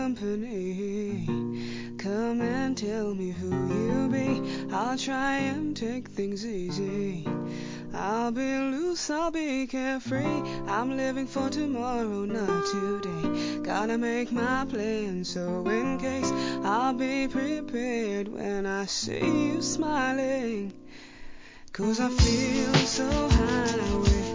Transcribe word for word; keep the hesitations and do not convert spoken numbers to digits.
company. Come and tell me who you be. I'll try and take things easy. I'll be loose, I'll be carefree. I'm living for tomorrow, not today. Gotta make my plan, so in case, I'll be prepared when I see you smiling. 'Cause I feel so high with